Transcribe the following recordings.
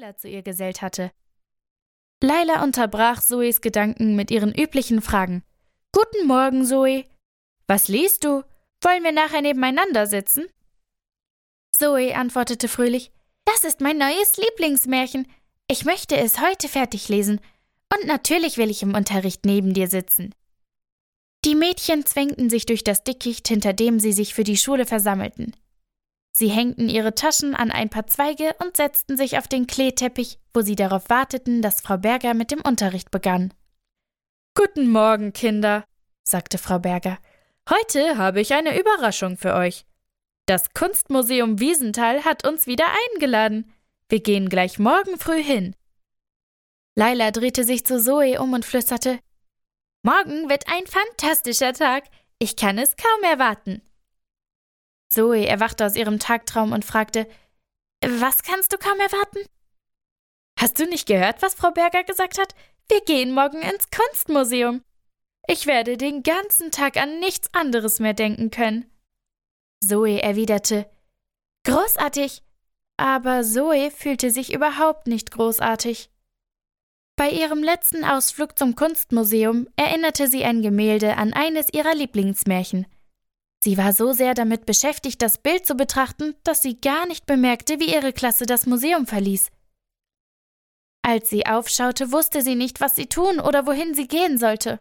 Laila zu ihr gesellt hatte. Laila unterbrach Zoes Gedanken mit ihren üblichen Fragen. »Guten Morgen, Zoe. Was liest du? Wollen wir nachher nebeneinander sitzen?« Zoe antwortete fröhlich, »Das ist mein neues Lieblingsmärchen. Ich möchte es heute fertig lesen. Und natürlich will ich im Unterricht neben dir sitzen.« Die Mädchen zwängten sich durch das Dickicht, hinter dem sie sich für die Schule versammelten. Sie hängten ihre Taschen an ein paar Zweige und setzten sich auf den Kleeteppich, wo sie darauf warteten, dass Frau Berger mit dem Unterricht begann. »Guten Morgen, Kinder«, sagte Frau Berger. »Heute habe ich eine Überraschung für euch. Das Kunstmuseum Wiesenthal hat uns wieder eingeladen. Wir gehen gleich morgen früh hin.« Laila drehte sich zu Zoe um und flüsterte, »Morgen wird ein fantastischer Tag. Ich kann es kaum erwarten.« Zoe erwachte aus ihrem Tagtraum und fragte, »Was kannst du kaum erwarten?« »Hast du nicht gehört, was Frau Berger gesagt hat? Wir gehen morgen ins Kunstmuseum. Ich werde den ganzen Tag an nichts anderes mehr denken können.« Zoe erwiderte, »Großartig!« Aber Zoe fühlte sich überhaupt nicht großartig. Bei ihrem letzten Ausflug zum Kunstmuseum erinnerte sie ein Gemälde an eines ihrer Lieblingsmärchen. Sie war so sehr damit beschäftigt, das Bild zu betrachten, dass sie gar nicht bemerkte, wie ihre Klasse das Museum verließ. Als sie aufschaute, wusste sie nicht, was sie tun oder wohin sie gehen sollte.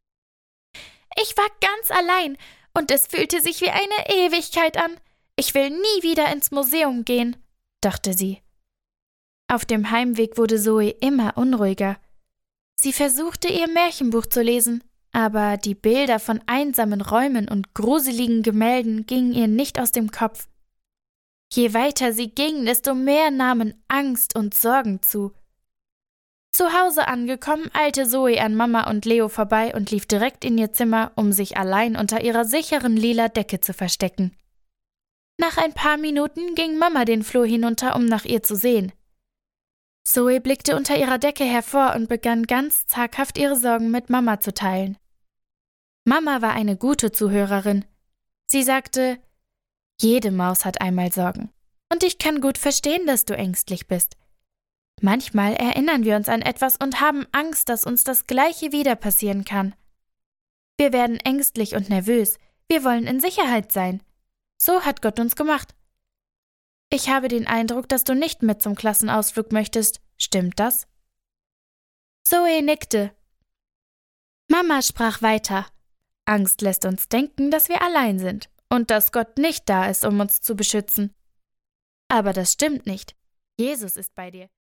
»Ich war ganz allein und es fühlte sich wie eine Ewigkeit an. Ich will nie wieder ins Museum gehen«, dachte sie. Auf dem Heimweg wurde Zoe immer unruhiger. Sie versuchte, ihr Märchenbuch zu lesen, aber die Bilder von einsamen Räumen und gruseligen Gemälden gingen ihr nicht aus dem Kopf. Je weiter sie ging, desto mehr nahmen Angst und Sorgen zu. Zu Hause angekommen, eilte Zoe an Mama und Leo vorbei und lief direkt in ihr Zimmer, um sich allein unter ihrer sicheren lila Decke zu verstecken. Nach ein paar Minuten ging Mama den Flur hinunter, um nach ihr zu sehen. Zoe blickte unter ihrer Decke hervor und begann ganz zaghaft ihre Sorgen mit Mama zu teilen. Mama war eine gute Zuhörerin. Sie sagte, »Jede Maus hat einmal Sorgen. Und ich kann gut verstehen, dass du ängstlich bist. Manchmal erinnern wir uns an etwas und haben Angst, dass uns das Gleiche wieder passieren kann. Wir werden ängstlich und nervös. Wir wollen in Sicherheit sein. So hat Gott uns gemacht. Ich habe den Eindruck, dass du nicht mit zum Klassenausflug möchtest. Stimmt das?« Zoe nickte. Mama sprach weiter. Angst lässt uns denken, dass wir allein sind und dass Gott nicht da ist, um uns zu beschützen. Aber das stimmt nicht. Jesus ist bei dir.